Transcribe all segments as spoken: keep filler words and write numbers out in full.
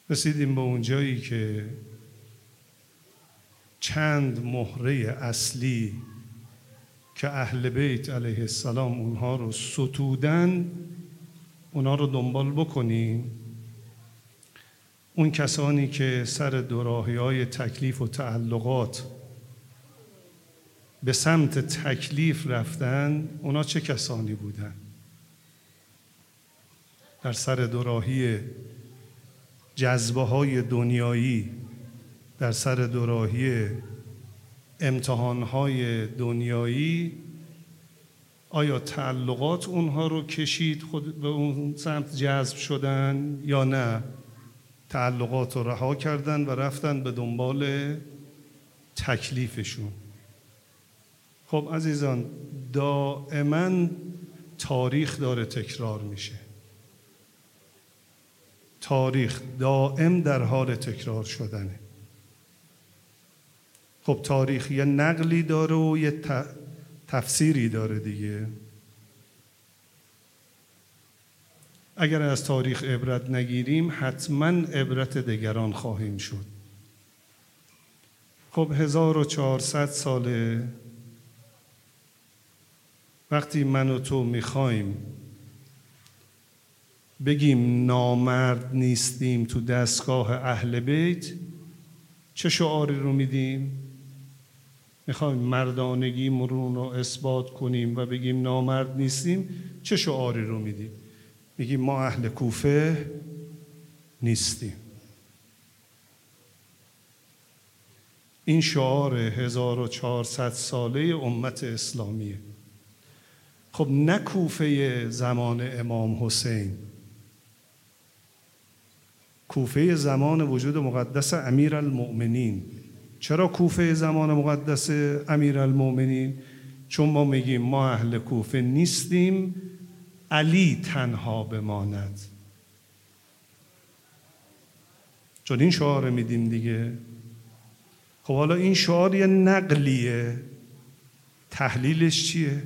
رسیدیم به اون جایی که چند مهره اصلی که اهل بیت علیه السلام اونها رو ستودن، اونها رو دنبال بکنیم. اون کسانی که سر دوراهی‌های تکلیف و تعلقات به سمت تکلیف رفتن، اونا چه کسانی بودن؟ در سر دوراهی جذبه های دنیایی، در سر دوراهی امتحان های دنیایی، آیا تعلقات اونها رو کشید خود به اون سمت جذب شدن یا نه؟ تعلقات رو رها کردن و رفتن به دنبال تکلیفشون. خب عزیزان، دائما تاریخ داره تکرار میشه. تاریخ دائم در حال تکرار شدنه. خب تاریخ یه نقلی داره و یه تفسیری داره دیگه. اگر از تاریخ عبرت نگیریم حتما عبرت دیگران خواهیم شد. خب هزار و چهارصد ساله وقتی من و تو میخوایم بگیم نامرد نیستیم تو دستگاه اهل بیت، چه شعاری رو میدیم؟ میخوایم مردانگیمون رو اثبات کنیم و بگیم نامرد نیستیم، چه شعاری رو میدیم؟ میگیم ما اهل کوفه نیستیم. این شعار هزار و چهارصد ساله امت اسلامیه. خب نه کوفه زمان امام حسین، کوفه زمان وجود مقدس امیرالمؤمنین. چرا کوفه زمان مقدس امیرالمؤمنین؟ چون ما میگیم ما اهل کوفه نیستیم، علی تنها بماند. چون این شعار میدیم دیگه. خب حالا این شعار یه نقلیه، تحلیلش چیه؟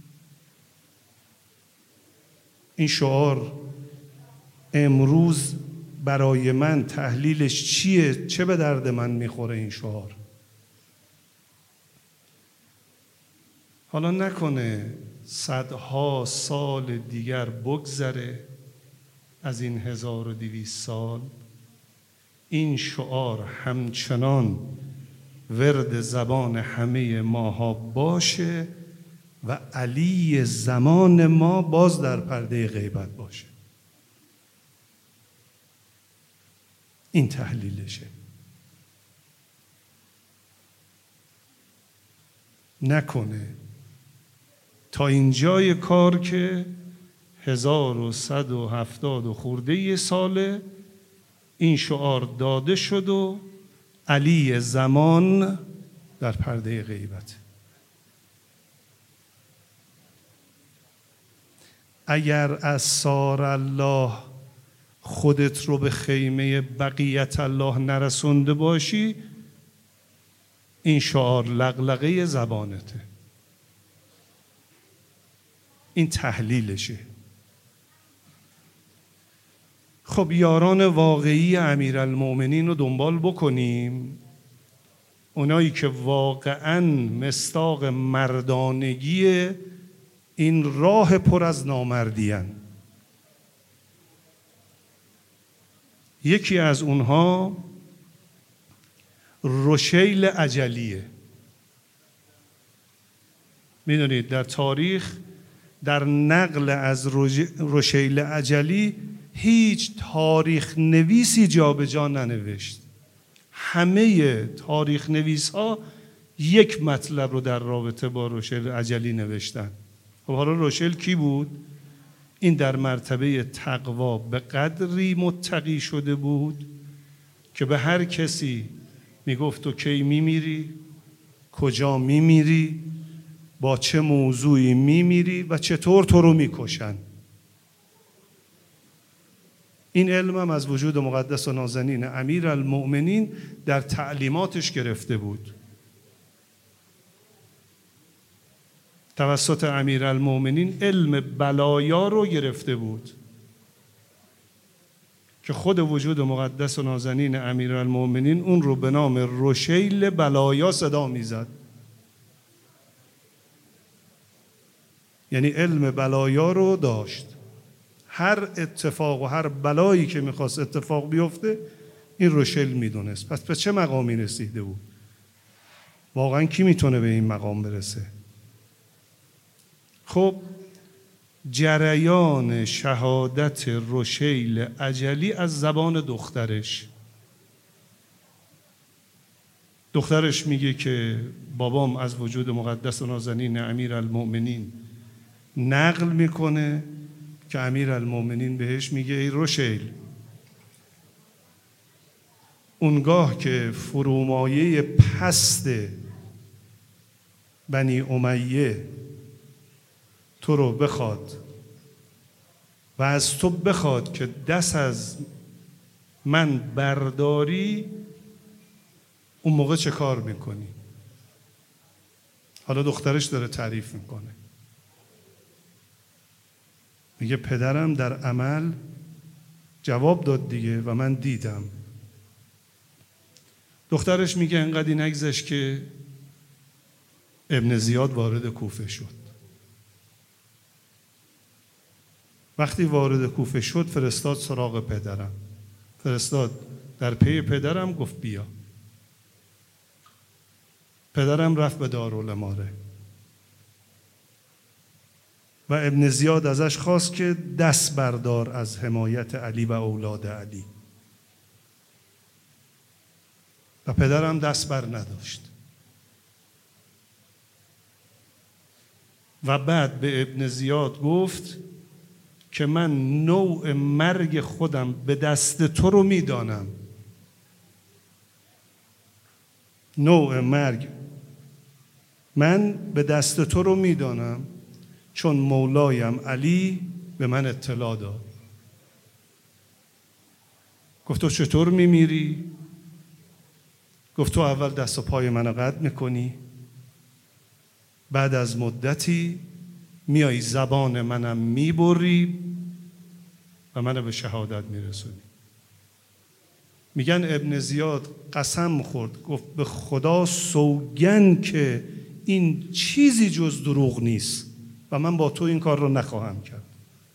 این شعار امروز برای من تحلیلش چیه؟ چه به درد من میخوره این شعار؟ حالا نکنه صدها سال دیگر بگذره از این هزار و دویست سال، این شعار همچنان ورد زبان همه ماها باشه و علی زمان ما باز در پرده غیبت باشه. این تحلیلشه. نکنه تا اینجای کار که هزار و صد و هفتاد و خورده یه ساله این شعار داده شد و علی زمان در پرده غیبت. اگر از سار الله خودت رو به خیمه بقیت الله نرسونده باشی، این شعار لغلغه زبانته. این تحلیلشه. خب یاران واقعی امیرالمؤمنین رو دنبال بکنیم، اونایی که واقعاً مصداق مردانگی این راه پر از نامردی‌اند. یکی از اونها رشیل عجلیه. میدونید در تاریخ در نقل از رشیل عجلی هیچ تاریخ نویسی جابجا ننوشت. همه تاریخ نویس ها یک مطلب رو در رابطه با رشیل عجلی نوشتن. خب حالا رشیل کی بود؟ این در مرتبه تقوا به قدری متقی شده بود که به هر کسی میگفت تو کی میمیری، کجا میمیری، با چه موضوعی میمیری و چطور تو رو میکشن. این علم هم از وجود مقدس و نازنین امیرالمؤمنین در تعلیماتش گرفته بود. توسط امیرالمؤمنین علم بلایا رو گرفته بود. که خود وجود مقدس و نازنین امیرالمؤمنین اون رو به نام رشیل بلایا صدا میزد. یعنی علم بلایا رو داشت. هر اتفاق و هر بلایی که میخواست اتفاق بیفته این رشیل میدونست. پس به چه مقامی رسیده بود؟ واقعا کی میتونه به این مقام برسه؟ خب جریان شهادت رشیل اجلی از زبان دخترش. دخترش میگه که بابام از وجود مقدس و نازنین امیرالمؤمنین نقل میکنه که امیرالمؤمنین بهش میگه ای رشیل، اونگاه که فرومایه پست بنی امیه تو رو بخواد و از تو بخواد که دست از من برداری، اون موقع چه کار میکنی؟ حالا دخترش داره تعریف میکنه، میگه پدرم در عمل جواب داد دیگه و من دیدم. دخترش میگه انقدی نگذشت که ابن زیاد وارد کوفه شد. وقتی وارد کوفه شد فرستاد سراغ پدرم، فرستاد در پی پدرم، گفت بیا. پدرم رفت به دارالاماره و ابن زیاد ازش خواست که دست بردار از حمایت علی و اولاد علی و پدرم دست بر نداشت. و بعد به ابن زیاد گفت که من نوع مرگ خودم به دست تو رو میدانم. نوع مرگ من به دست تو رو میدانم چون مولایم علی به من اطلاع داد. گفت تو چطور میمیری؟ گفت تو اول دست و پای منو قطع میکنی، بعد از مدتی میای زبان منم میبری و منو به شهادت میرسونی. میگن ابن زیاد قسم خورد، گفت به خدا سوگند که این چیزی جز دروغ نیست و من با تو این کار رو نخواهم کرد.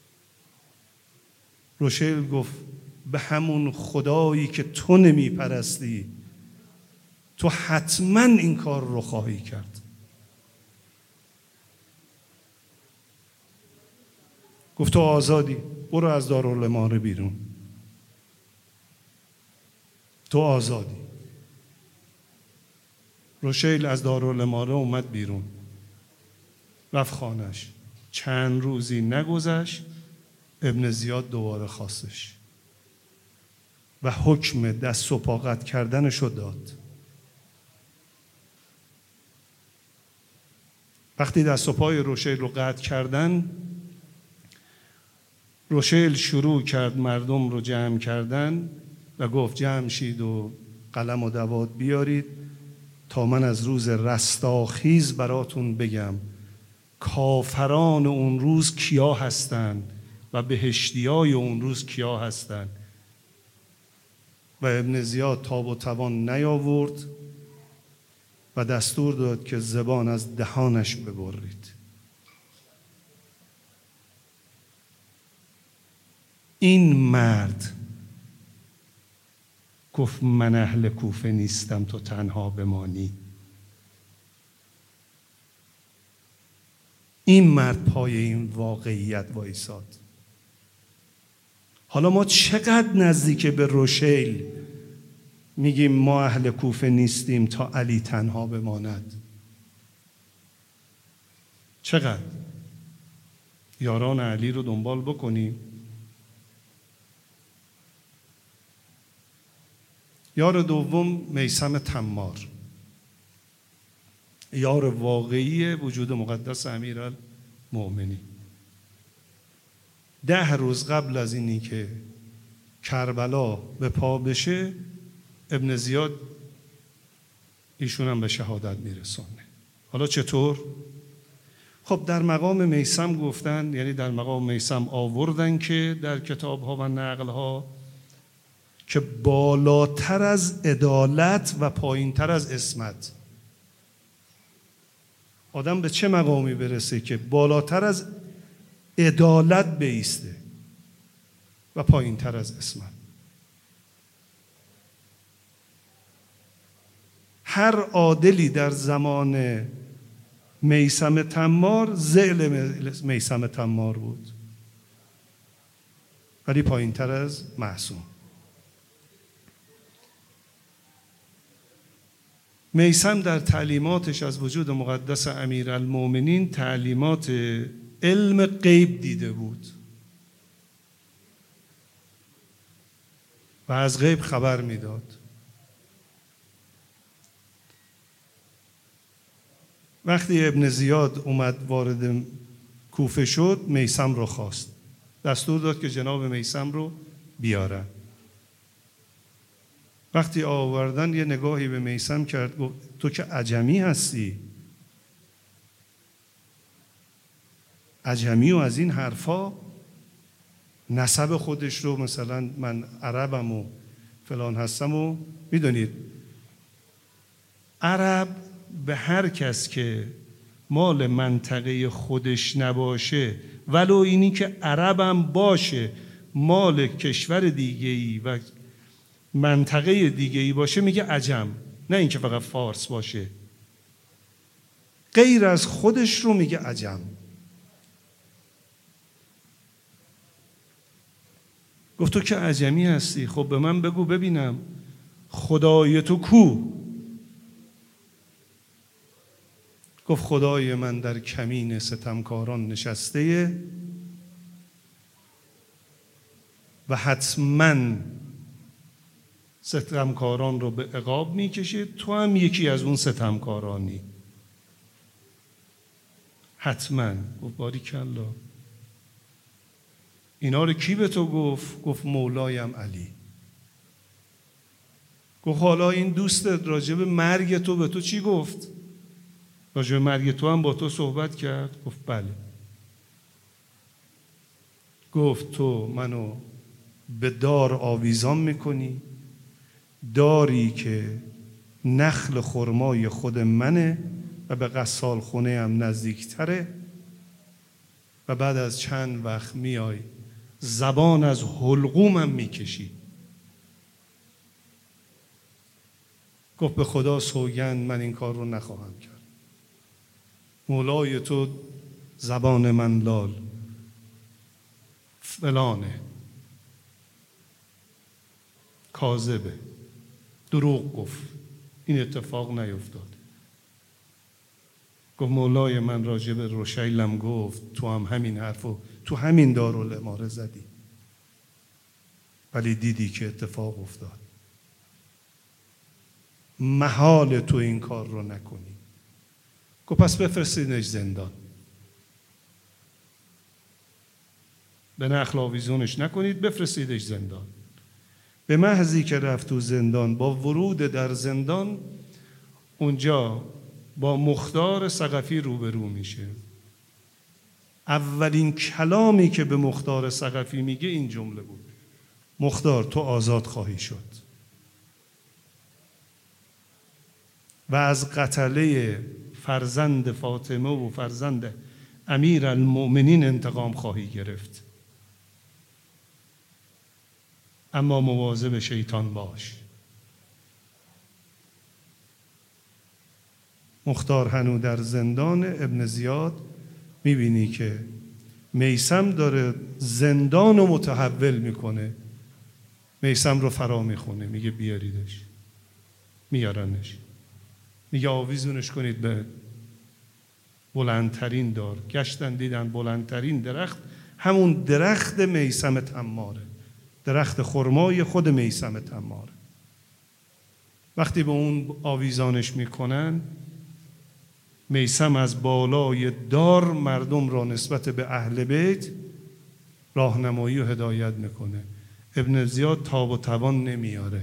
رشیل گفت به همون خدایی که تو نمیپرستی تو حتما این کار رو خواهی کرد. گفت تو آزادی، برو از دارالاماره بیرون، تو آزادی. رشیل از دارالاماره اومد بیرون، رفت خانش. چند روزی نگذشت ابن زیاد دوباره خواستش و حکم دست و پا قطع کردنشو داد. وقتی دست و پای رشیل رو قطع کردن، رشیل شروع کرد مردم رو جمع کردن و گفت جمع شید و قلم و دوات بیارید تا من از روز رستاخیز براتون بگم کافران اون روز کیا هستن و بهشتیای اون روز کیا هستن. و ابن زیاد تاب و توان نیاورد و دستور داد که زبان از دهانش ببرید. این مرد گفت من اهل کوفه نیستم تو تنها بمانی. این مرد پای این واقعیت وایساد. حالا ما چقدر نزدیک به رشیل میگیم ما اهل کوفه نیستیم تا علی تنها بماند؟ چقدر؟ یاران علی رو دنبال بکنیم. یار دوم میثم تمار، یار واقعی وجود مقدس امیرالمؤمنین. ده روز قبل از اینی که کربلا به پا بشه ابن زیاد ایشون هم به شهادت میرسونه. حالا چطور؟ خب در مقام میثم گفتن، یعنی در مقام میثم آوردن که در کتاب ها و نقل ها که بالاتر از عدالت و پایینتر از عصمت. آدم به چه مقامی برسه که بالاتر از عدالت بایسته و پایینتر از عصمت؟ هر عادلی در زمان میثم تمار ذیل میثم تمار بود، ولی پایینتر از معصوم. میثم در تعلیماتش از وجود مقدس امیرالمومنین تعلیمات علم غیب دیده بود و از غیب خبر میداد. وقتی ابن زیاد اومد وارد کوفه شد، میثم رو خواست، دستور داد که جناب میثم رو بیارن. وقتی آوردن یه نگاهی به میثم کرد، گفت تو که عجمی هستی، عجمی و از این حرفا، نسب خودش رو مثلا من عربم و فلان هستم و میدونید عرب به هر کس که مال منطقه خودش نباشه، ولو اینی که عربم باشه مال کشور دیگه‌ای و منطقه دیگه‌ای باشه میگه عجم، نه اینکه فقط فارس باشه، غیر از خودش رو میگه عجم. گفت تو که عجمی هستی، خب به من بگو ببینم خدای تو کو؟ گفت خدای من در کمین ستمکاران نشسته و حتما ستمکاران رو به عقاب میکشید، تو هم یکی از اون ستمکارانی، حتما. گفت باریکالله. اینا رو کی به تو گفت؟ گفت مولایم علی. گفت حالا این دوستت راجب مرگ تو به تو چی گفت؟ راجب مرگ تو هم با تو صحبت کرد؟ گفت بله. گفت تو منو به دار آویزان میکنی، داری که نخل خرمای خود منه و به قصال خونه هم نزدیکتره، و بعد از چند وقت میای زبان از حلقومم میکشی. گفت به خدا سوگند من این کار رو نخواهم کرد. مولای تو زبان من لال فلانه، کاذبه، دروغ گفت، این اتفاق نیفتاد. گفت مولای من راجع به روشیلم گفت تو هم همین حرفو تو همین دارالاماره زدی، ولی دیدی که اتفاق افتاد. محال تو این کار رو نکنی. گفت پس بفرستینش زندان، به نخل آویزونش نکنید، بفرستیدش زندان. به محضی که رفت تو زندان، با ورود در زندان اونجا با مختار ثقفی روبرو میشه. اولین کلامی که به مختار ثقفی میگه این جمله بود: مختار تو آزاد خواهی شد و از قتله فرزند فاطمه و فرزند امیرالمؤمنین انتقام خواهی گرفت، اما مواظب شیطان باش. مختار هنو در زندان. ابن زیاد میبینی که میثم داره زندان رو متحول میکنه، میثم رو فرا میخونه، میگه بیاریدش. میارنش، میگه آویزونش کنید به بلندترین دار. گشتن دیدن بلندترین درخت همون درخت میثم تماره، درخت خرمای خود میثم تماره. وقتی به اون آویزانش میکنن، میثم از بالای دار مردم را نسبت به اهل بیت راهنمایی و هدایت میکنه. ابن زیاد تاب و توان نمیاره،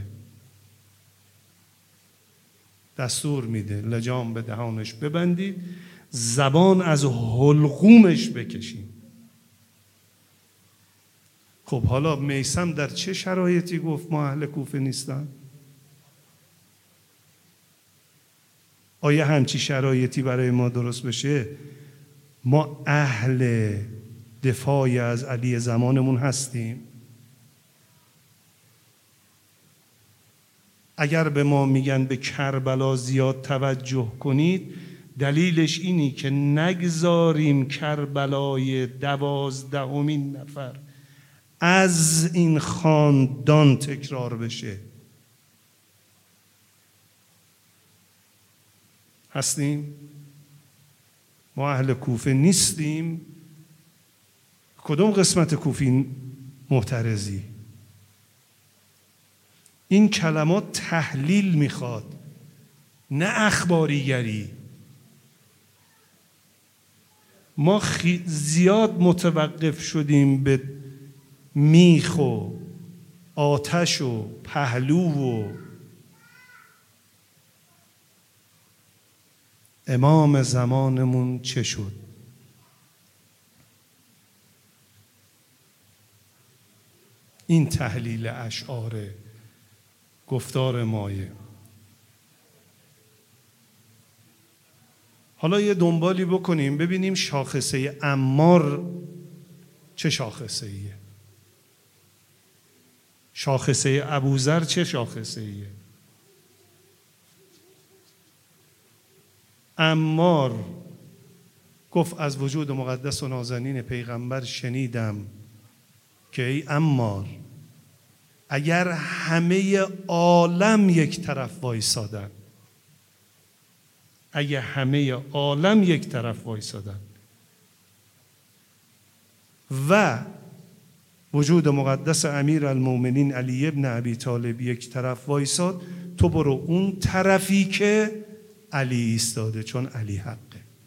دستور میده لجام به دهانش ببندید، زبان از حلقومش بکشید. خب حالا میثم در چه شرایطی گفت ما اهل کوفه نیستن؟ آیا همچی شرایطی برای ما درست بشه ما اهل دفاع از علی زمانمون هستیم؟ اگر به ما میگن به کربلا زیاد توجه کنید، دلیلش اینی که نگذاریم کربلای دوازدهمین نفر از این خاندان تکرار بشه. هستیم؟ ما اهل کوفه نیستیم. کدوم قسمت کوفی معترضی؟ این کلمات تحلیل میخواد، نه اخباریگری. ما خی... زیاد متوقف شدیم به میخ و آتش و پهلو و امام زمانمون چه شد؟ این تحلیل اشعار گفتار مایه. حالا یه دنبالی بکنیم ببینیم شاخصه عمار چه شاخصه ایه، شاخصه ابوذر چه شاخصه ایه. عمار گفت از وجود مقدس و نازنین پیغمبر شنیدم که ای عمار، اگر همه عالم یک طرف وایسادن، اگر همه عالم یک طرف وایسادن و وجود مقدس امیر المومنین علی ابن ابی طالب یک طرف وایساد، تو برو اون طرفی که علی ایستاده، چون علی حقه.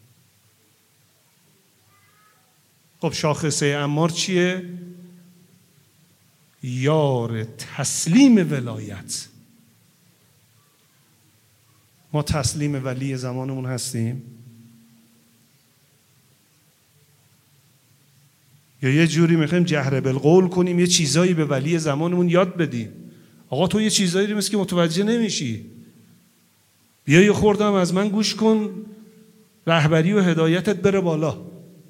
خب شاخصه عمار چیه؟ یار تسلیم ولایت. ما تسلیم ولی زمانمون هستیم؟ یا یه جوری میخوایم جهر بالقول کنیم، یه چیزایی به ولی زمانمون یاد بدیم؟ آقا تو یه چیزایی رو مثل که متوجه نمیشی، بیا یه خوردم از من گوش کن، رهبری و هدایتت بره بالا،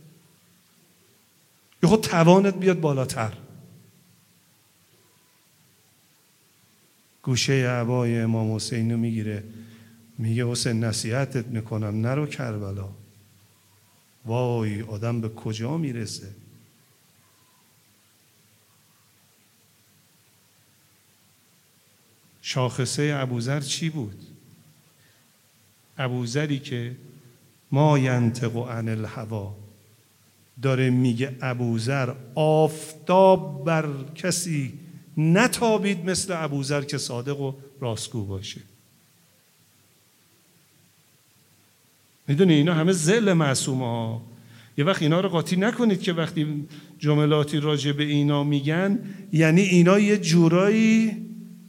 یه خود توانت بیاد بالاتر. گوشه عبای امام حسین رو میگیره، میگه حسین نصیحتت میکنم نرو کربلا. وای آدم به کجا میرسه؟ شاخصه ابوذر چی بود؟ ابوذری که ما ینطق عن الهوا داره میگه ابوذر آفتاب بر کسی نتابید مثل ابوذر که صادق و راستگو باشه. میدونی اینا همه ذل معصومه ها. یه وقت اینا رو قاطی نکنید که وقتی جملاتی راجع به اینا میگن یعنی اینا یه جورایی،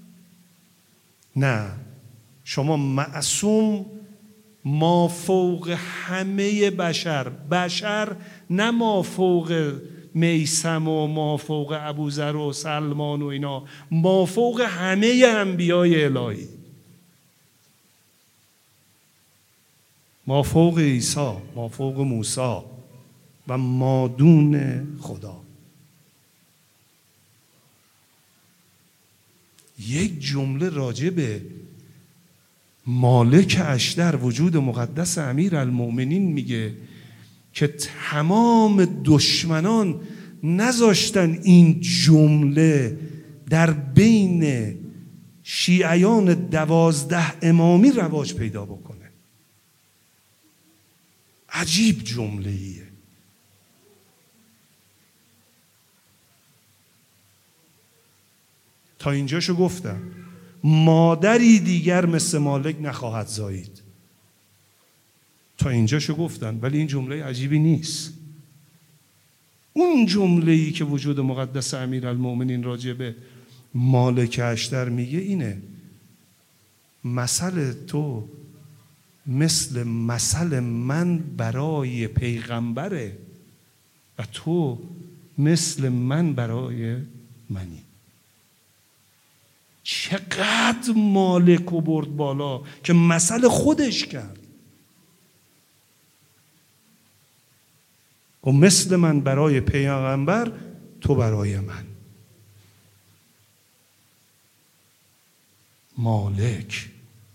نه، شما معصوم ما فوق همه بشر، بشر نه ما فوق میثم و ما فوق ابوذر و سلمان و اینا، ما فوق همه انبیای الهی، ما فوق عیسی، ما فوق موسی و مادون خدا. یک جمله راجع به مالک اشتر وجود مقدس امیر المؤمنین میگه که تمام دشمنان نذاشتن این جمله در بین شیعیان دوازده امامی رواج پیدا بکنه. عجیب جمله ایه. تا اینجاشو گفتم. مادری دیگر مثل مالک نخواهد زایید. تا اینجاشو گفتن، ولی این جمله عجیبی نیست. اون جمله‌ای که وجود مقدس امیرالمومنین راجع به مالک اشتر میگه اینه: مثل تو مثل مثل من برای پیغمبره و تو مثل من برای منی. چقدر مالک و برد بالا که مثل خودش کرد و مثل من برای پیغمبر، تو برای من. مالک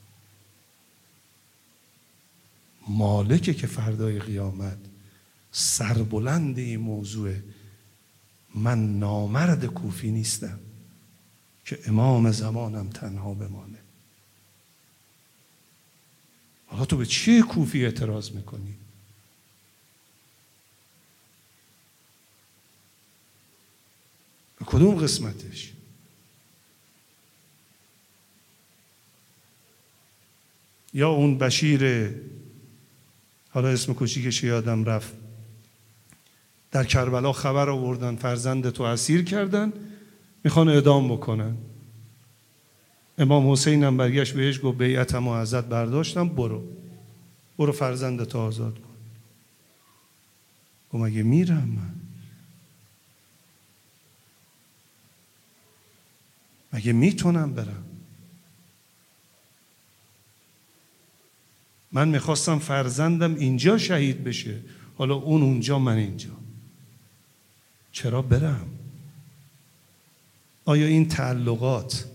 مالکه که فردای قیامت سربلند این موضوعه. من نامرد کوفی نیستم که امام زمانم تنها بمانه. حالا تو به چیه کوفی اعتراض میکنی؟ به کدوم قسمتش؟ یا اون بشیر، حالا اسم کوچیکش یادم رفت، در کربلا خبر آوردن فرزند تو اسیر کردن، میخوان اعدام بکنن. امام حسین هم برگشت بهش گفت بیعتمو ازت برداشتم، برو برو فرزندتو آزاد کن. گفت مگه میرم من؟ مگه میتونم برم؟ من میخواستم فرزندم اینجا شهید بشه، حالا اون اونجا من اینجا، چرا برم؟ آیا این تعلقات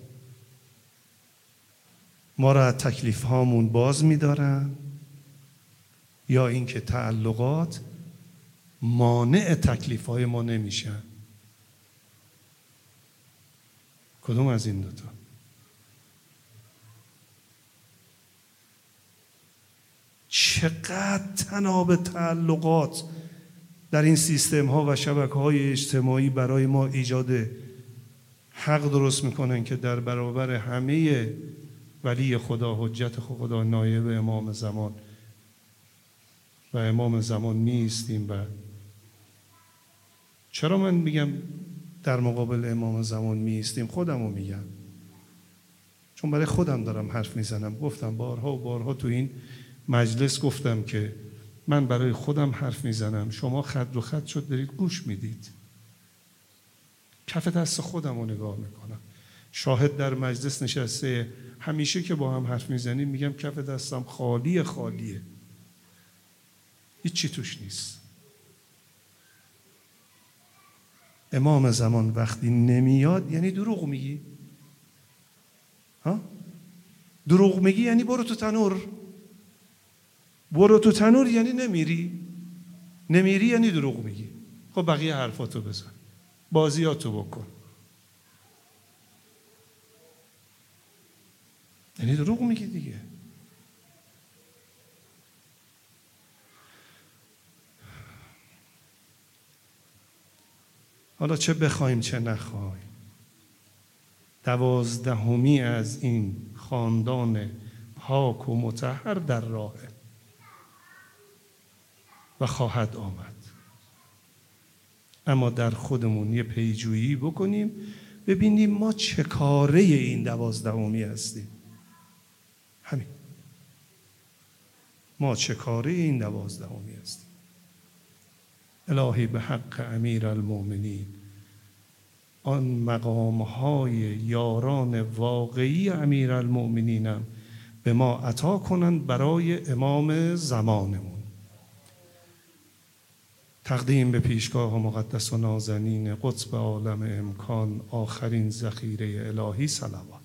ما را از تکلیف هامون باز می‌دارن یا اینکه تعلقات مانع تکلیف های ما نمیشن؟ کدوم از این دوتا؟ چقدر تناب تعلقات در این سیستم ها و شبکه های اجتماعی برای ما ایجاد حق درست میکنن که در برابر همه ولی خدا، حجت خدا، نایب امام زمان و امام زمان نیستیم. و چرا من میگم در مقابل امام زمان میستیم؟ خودمو میگم، چون برای خودم دارم حرف میزنم. گفتم بارها و بارها تو این مجلس گفتم که من برای خودم حرف میزنم، شما خط رو خط شد دارید گوش میدید. کف دست خودم رو نگاه میکنم. شاهد در مجلس نشسته، همیشه که با هم حرف میزنیم میگم کف دستم خالیه خالیه، هیچ چی توش نیست. امام زمان وقتی نمیاد یعنی دروغ میگی. ها؟ دروغ میگی یعنی برو تو تنور. برو تو تنور یعنی نمیری. نمیری یعنی دروغ میگی. خب بقیه حرفاتو بزن، بازیاتو بکن، یعنی دروغ میگی دیگه. حالا چه بخوایم چه نخوایم، دوازدهمی از این خاندان پاک و مطهر در راهه و خواهد آمد. اما در خودمون یه پیجویی بکنیم، ببینیم ما چه کاره این دوازدهمی هستیم. همین، ما چه کاره این دوازدهمی هستیم. الهی به حق امیر المؤمنین آن مقامهای یاران واقعی امیر المؤمنینم به ما عطا کنند برای امام زمانمون. تقدیم به پیشگاه مقدس و نازنین قطب عالم امکان، آخرین ذخیره الهی صلوات.